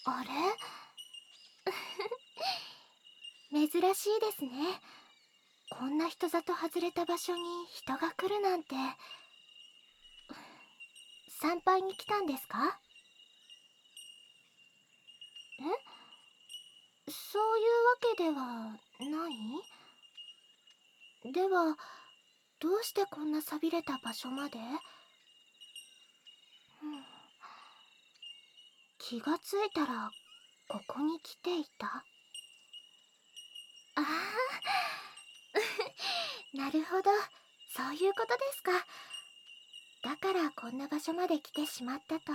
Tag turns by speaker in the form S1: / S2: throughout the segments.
S1: あれ珍しいですね。こんな人里外れた場所に人が来るなんて。参拝に来たんですか？そういうわけではない？では、どうしてこんな寂れた場所まで？気がついたら、ここに来ていた？ああなるほど、そういうことですか。だからこんな場所まで来てしまったと。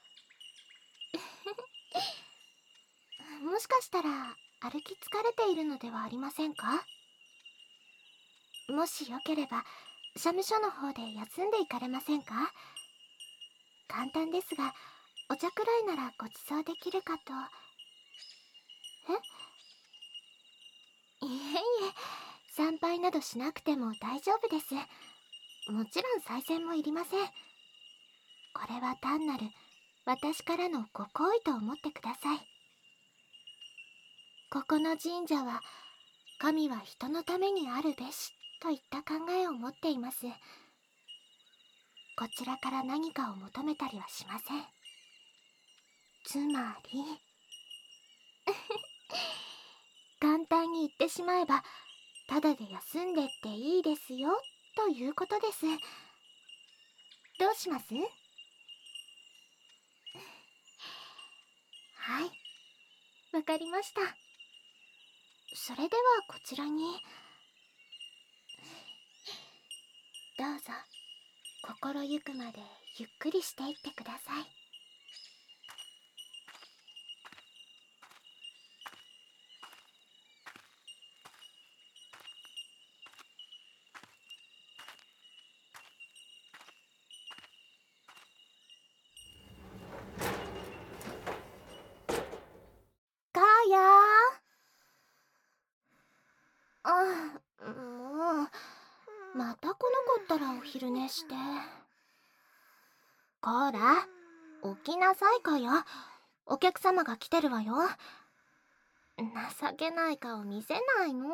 S1: もしかしたら歩き疲れているのではありませんか？もしよければ社務所の方で休んでいかれませんか？簡単ですが、お茶くらいならご馳走できるかと。いえいえ、参拝などしなくても大丈夫です。もちろん再銭もいりません。これは単なる私からのご好意と思ってください。ここの神社は、神は人のためにあるべしといった考えを持っています。こちらから何かを求めたりはしません。つまり簡単に言ってしまえば、ただで休んでっていいですよということです。どうします？はい、わかりました。それではこちらに。どうぞ、心ゆくまでゆっくりしていってください。かやもう、またこの子ったらお昼寝して。こら、起きなさいかや。お客様が来てるわよ。情けない顔見せないの。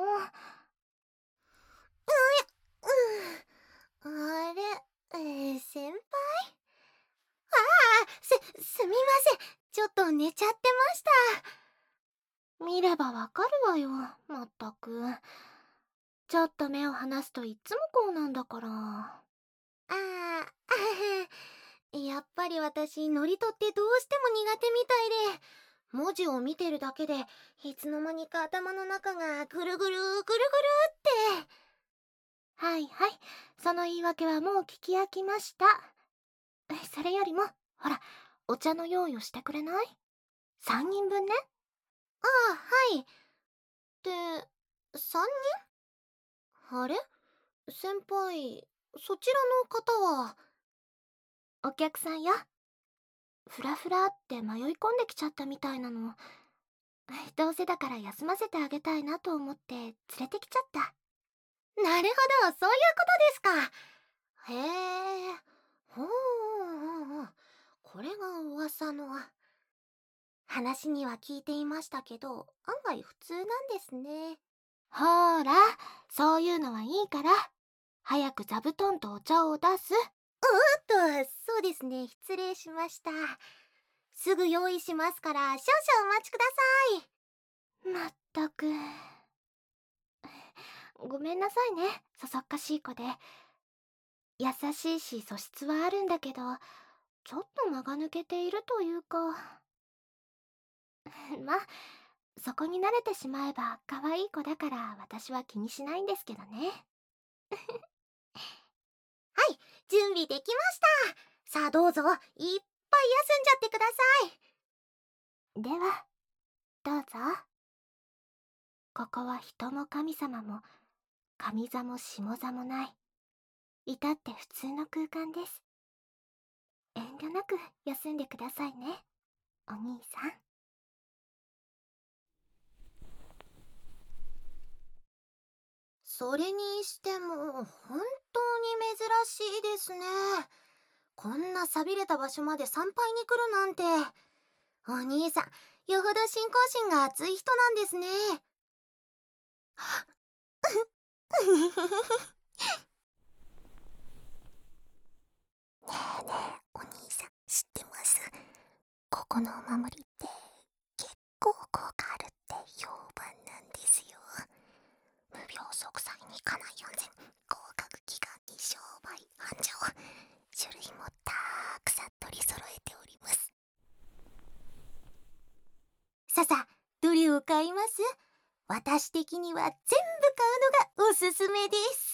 S1: あれ、先輩？すみません。ちょっと寝ちゃってました。見ればわかるわよ、まったく。ちょっと目を離すといつもこうなんだから。やっぱり私、ノリとってどうしても苦手みたいで、文字を見てるだけで、いつの間にか頭の中がぐるぐるぐるぐるって。はいはい、その言い訳はもう聞き飽きました。それよりも、ほら、お茶の用意をしてくれない？ 3 人分ね。ああ、はい。で、3人？あれ？先輩、そちらの方は？お客さんよ。ふらふらって迷い込んできちゃったみたいなの。どうせだから休ませてあげたいなと思って連れてきちゃった。なるほど、そういうことですか。へえ、ほうほうほう。これが噂の。話には聞いていましたけど、案外普通なんですね。ほーら、そういうのはいいから、早く座布団とお茶を出す。そうですね、失礼しました。すぐ用意しますから、少々お待ちください。まったく。ごめんなさいね、そそっかしい子で。優しいし素質はあるんだけど、ちょっと間が抜けているというか。まあ、そこに慣れてしまえば可愛い子だから私は気にしないんですけどね。はい、準備できました。さあどうぞ、いっぱい休んじゃってください。では、どうぞ。ここは人も神様も上座も下座もない、至って普通の空間です。遠慮なく休んでくださいね、お兄さん。それにしても本当に珍しいですね。こんな寂れた場所まで参拝に来るなんて。 お兄さん、よほど信仰心が熱い人なんですね。ねえねえ、お兄さん知ってます？ここのお守りって結構効果あるって評判なんですよ。無病息災に家内安全、合格祈願に商売繁盛、種類もたくさん取り揃えております。ささ、どれを買います？私的には全部買うのがおすすめです。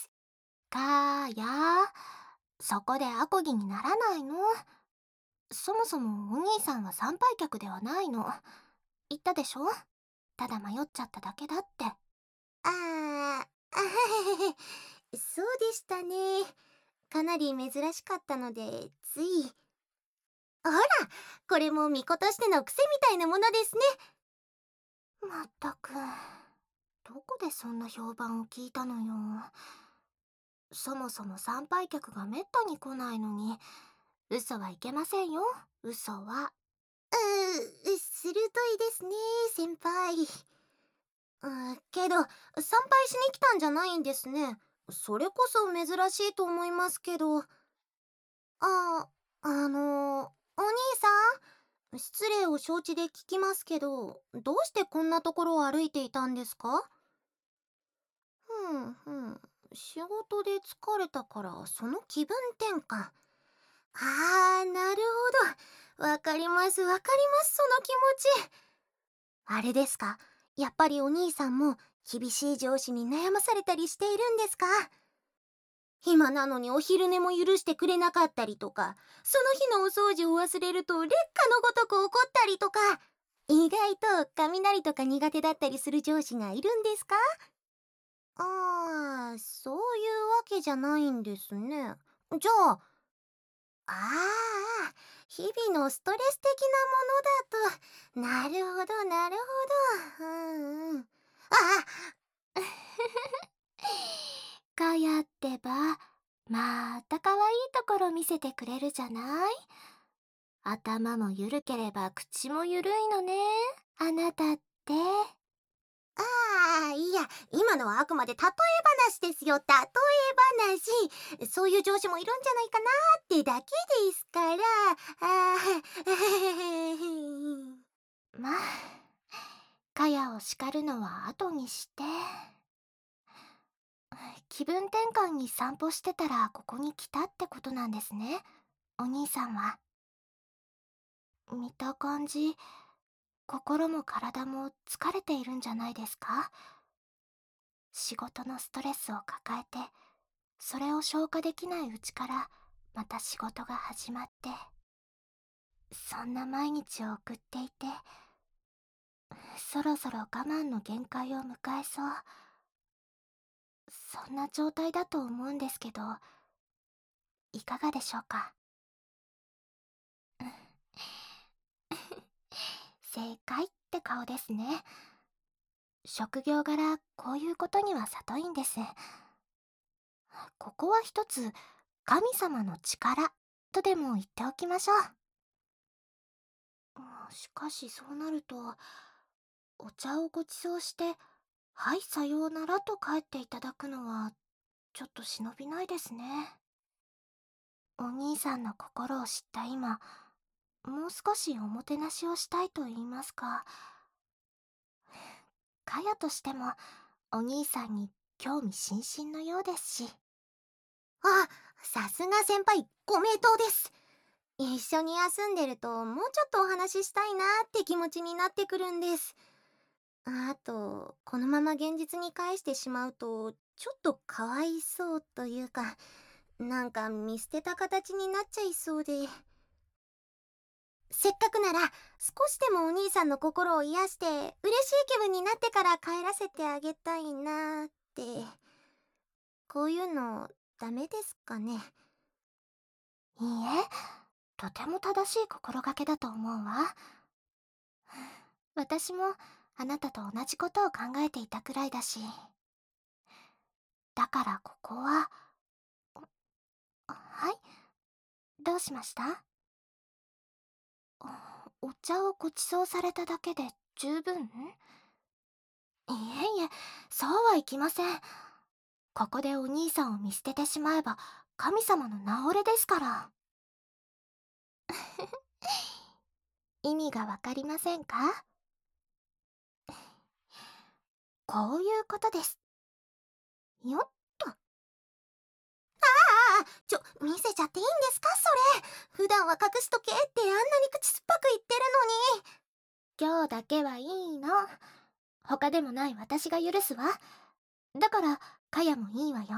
S1: かや、そこでアコギにならないの？そもそもお兄さんは参拝客ではないの。言ったでしょ？ただ迷っちゃっただけだって。そうでしたね。かなり珍しかったので、つい。ほら、これも巫女としての癖みたいなものですね。まったく、どこでそんな評判を聞いたのよ。そもそも参拝客がめったに来ないのに、嘘はいけませんよ、嘘は。鋭いですね、先輩。けど、参拝しに来たんじゃないんですね。それこそ珍しいと思いますけど。お兄さん、失礼を承知で聞きますけど、どうしてこんなところを歩いていたんですか？仕事で疲れたから、その気分転換。なるほど。わかります、わかります、その気持ち。あれですか？やっぱりお兄さんも厳しい上司に悩まされたりしているんですか？暇なのにお昼寝も許してくれなかったりとか、その日のお掃除を忘れると劣化のごとく怒ったりとか、意外と雷とか苦手だったりする上司がいるんですか？そういうわけじゃないんですね。じゃあ、日々のストレス的なものだと、なるほど、なるほど。うんうん。かやってば、また可愛いところ見せてくれるじゃない？頭もゆるければ口もゆるいのね。あなたって。いや、今のはあくまで例え話ですよ、例え話。そういう上司もいるんじゃないかなってだけですから。まあ、かやを叱るのは後にして。気分転換に散歩してたらここに来たってことなんですね、お兄さんは。見た感じ、心も体も疲れているんじゃないですか？仕事のストレスを抱えて、それを消化できないうちからまた仕事が始まって、そんな毎日を送っていて、そろそろ我慢の限界を迎えそう。そんな状態だと思うんですけど、いかがでしょうか？正解って顔ですね。職業柄こういうことには聡いんです。ここは一つ神様の力とでも言っておきましょう。しかしそうなると、お茶をご馳走して「はいさようなら」と帰っていただくのはちょっと忍びないですね。お兄さんの心を知った今、もう少しおもてなしをしたいと言いますか、かやとしてもお兄さんに興味津々のようですし。さすが先輩、ご名答です。一緒に休んでるともうちょっとお話ししたいなって気持ちになってくるんです。あと、このまま現実に返してしまうとちょっとかわいそうというか、なんか見捨てた形になっちゃいそうで。せっかくなら少しでもお兄さんの心を癒して嬉しい気分になってから帰らせてあげたいなって。こういうのダメですかね？いいえ、とても正しい心がけだと思うわ。私もあなたと同じことを考えていたくらいだし。だからここは。はい、どうしました？ お茶をご馳走されただけで十分？いえいえ、そうはいきません。ここでお兄さんを見捨ててしまえば神様の名折れですから。意味がわかりませんか？こういうことです。よっと。見せちゃっていいんですかそれ。普段は隠しとけってあんなに口酸っぱく言ってるのに。今日だけはいいの。他でもない私が許すわ。だから、かやもいいわよ。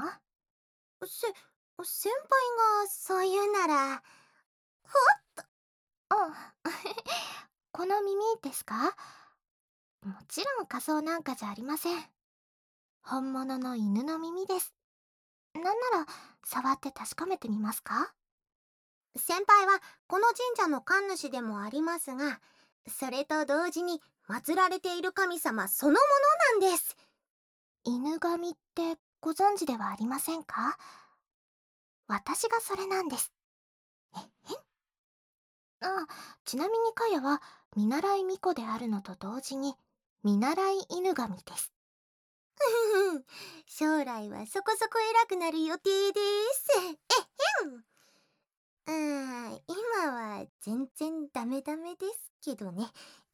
S1: 先輩がそう言うなら。あ、この耳ですか？もちろん仮装なんかじゃありません。本物の犬の耳です。なんなら、触って確かめてみますか？先輩はこの神社の神主でもありますが、それと同時に祀られている神様そのものなんです。犬神ってご存知ではありませんか？私がそれなんです。えへん。あ、ちなみにかやは見習い巫女であるのと同時に見習い犬神です。将来はそこそこ偉くなる予定です。えへん。今は全然ダメダメですけどね。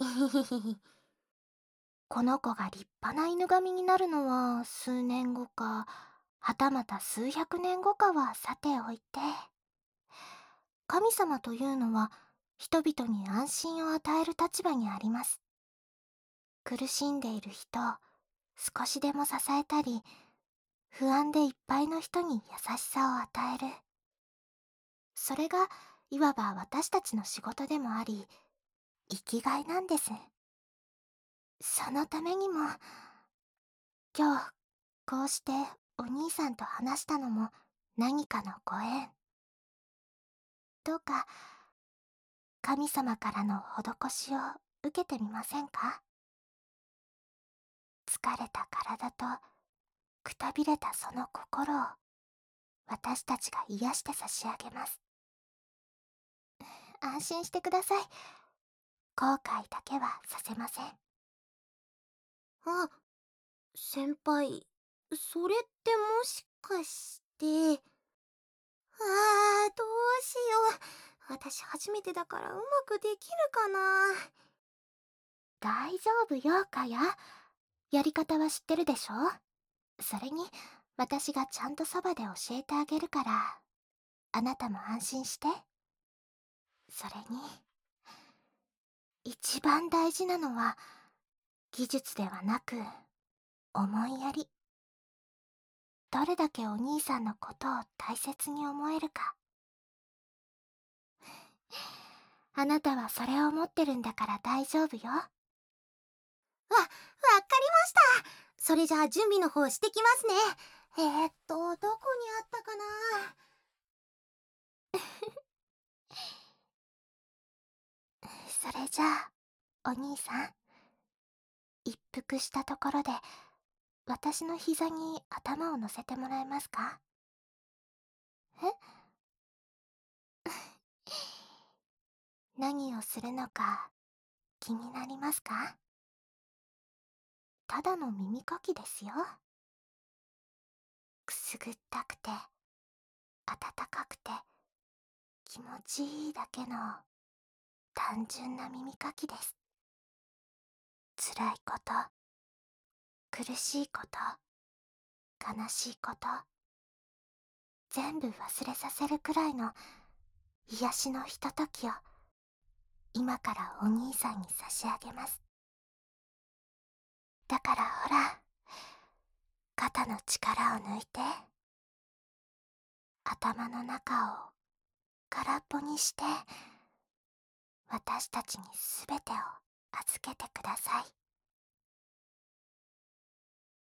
S1: この子が立派な犬神になるのは数年後か、はたまた数百年後かはさておいて。神様というのは人々に安心を与える立場にあります。苦しんでいる人を少しでも支えたり、不安でいっぱいの人に優しさを与える。それがいわば私たちの仕事でもあり、生きがいなんです。そのためにも、今日こうしてお兄さんと話したのも何かのご縁。どうか神様からの施しを受けてみませんか？疲れた体とくたびれたその心を私たちが癒して差し上げます。安心してください。後悔だけはさせません。あ、先輩、それってもしかして。どうしよう。私初めてだからうまくできるかな。大丈夫よ、かや。やり方は知ってるでしょ？それに、私がちゃんとそばで教えてあげるから、あなたも安心して。それに、一番大事なのは、技術ではなく、思いやり。どれだけお兄さんのことを大切に思えるか。あなたはそれを持ってるんだから大丈夫よ。わかりました。それじゃあ準備の方してきますね。どこにあったかな。それじゃあ、お兄さん。一服したところで、私の膝に頭を乗せてもらえますか？え何をするのか気になりますか？ただの耳かきですよ。くすぐったくて、温かくて、気持ちいいだけの単純な耳かきです。辛いこと、苦しいこと、悲しいこと、全部忘れさせるくらいの癒しのひとときを今からお兄さんに差し上げます。だからほら、肩の力を抜いて、頭の中を空っぽにして、私たちにすべてを預けてください。